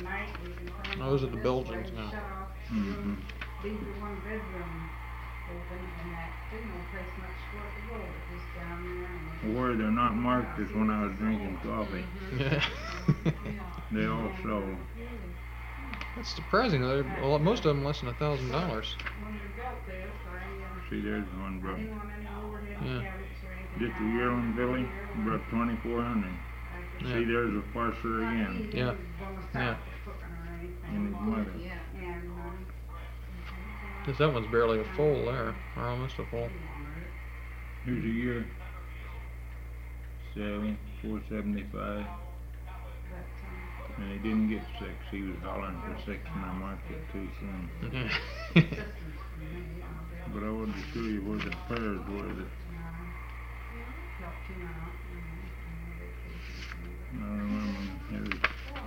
Oh, those are the Belgians now. Mm-hmm. Leave the one bedroom open and that, there's no place much for it to go, but just down there and. Where they're not marked is when I was drinking coffee. Yeah. They all sold. That's surprising. Well, most of them less than $1,000. When we built this, See, there's one I bro. didn't want any overhead Yeah. cabinets or anything. Just a yearling filly, brought 2,400. Yeah. See, there's a parser again. Yeah. Yeah. And his mother. And, Cause that one's barely a full there, or almost a full. Here's a year. 475. And he didn't get 6. He was hollering for 6 and I marked it too soon. But I wanted to show you where the pairs were that I remember. It was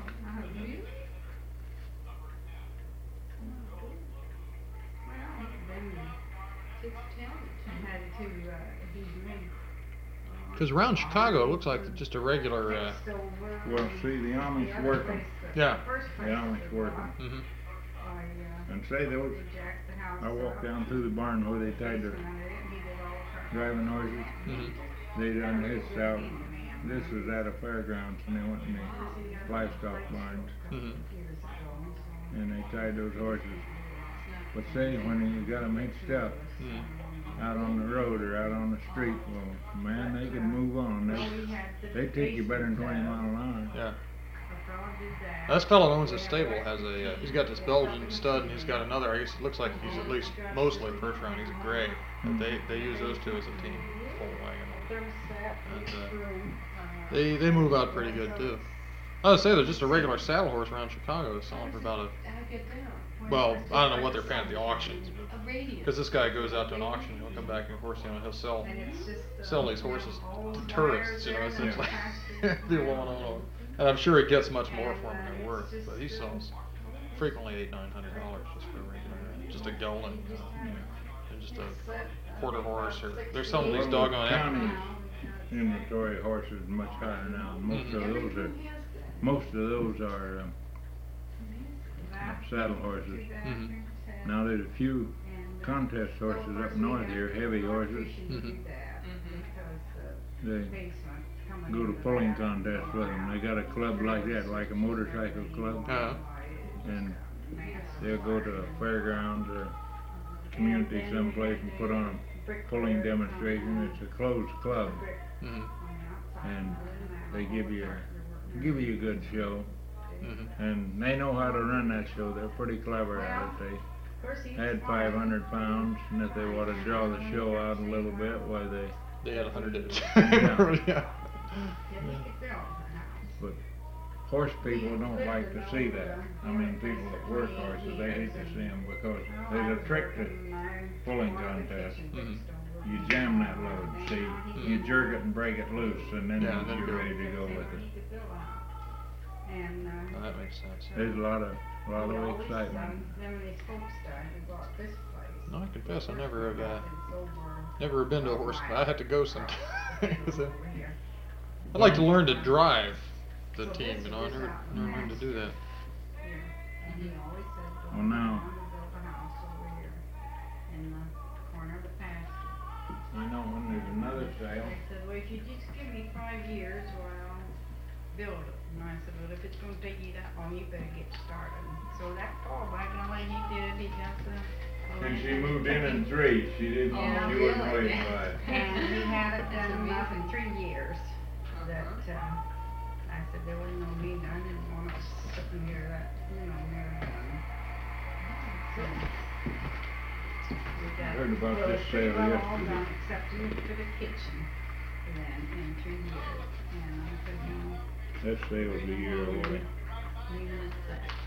Cause around Chicago it looks like just a regular. well, see, the Amish working. Yeah. The Amish working. Mhm. And say those, I walked down through the barn where they tied their driving horses. Mhm. They done this out. This was at a fairgrounds and they went in the livestock barns Mhm. and they tied those horses. But say when you got them hitched up Mhm. out on the road or out on the street, well, man, they could move on. They take you better than 20 miles an hour. Yeah. This fellow owns a stable. Has a he's got this Belgian stud and he's got another. I guess it looks like he's at least mostly first round. He's a gray. But they use those two as a team, full wagon. And they move out pretty good too. I would say they're just a regular saddle horse around Chicago. It's selling for about a. Well, I don't know what they're paying at the auctions, because this guy goes out to an auction, he'll come back and of course, he'll sell these horses to tourists, essentially. People want to know. And I'm sure he gets much more for them than they're worth, but he sells frequently $800-900 just for a regular, just a gelding, and just a quarter horse, or they're selling these doggone. County inventory horses is much higher now. Most of those are saddle horses. Mhm. Now there's a few contest horses up north here, heavy horses. Mhm. They go to pulling contests with them. They got a club like that, like a motorcycle club, and they'll go to a fairgrounds or community someplace and put on a pulling demonstration. It's a closed club, Mhm. and they give you a good show. Mhm. And they know how to run that show. They're pretty clever at it. They add 500 pounds, and if they want to draw the show out a little bit, why They had 100 inch. Yeah. But horse people don't like to see that. I mean, people that work horses, they hate to see them because there's a trick to pulling contest. Mhm. You jam that load, see, you jerk it and break it loose, and then Yeah, and then you're go. ready to go with it. Oh, that makes sense. There's a lot of excitement. No, I confess I never have been to a horse. I have to go sometime. I'd like to learn to drive the team. I never learned to do that. Well, now, I know when there's another sale. I said, well, if you just give me 5 years, well, I'll build it. And I said, well, if it's gonna take you that long, you better get started. So that fall back in the way he did, he got the. And she moved in 3, she didn't, Yeah, she wasn't really? waiting by it. And he had it done enough in 3 years that, I said, there wasn't no need, I didn't want to sit in here that, near him. So, we got Heard about well, this it's pretty sale well all yesterday. done except for the kitchen, then, in 3 years. And I said, That sale's a year away. leaving it at that.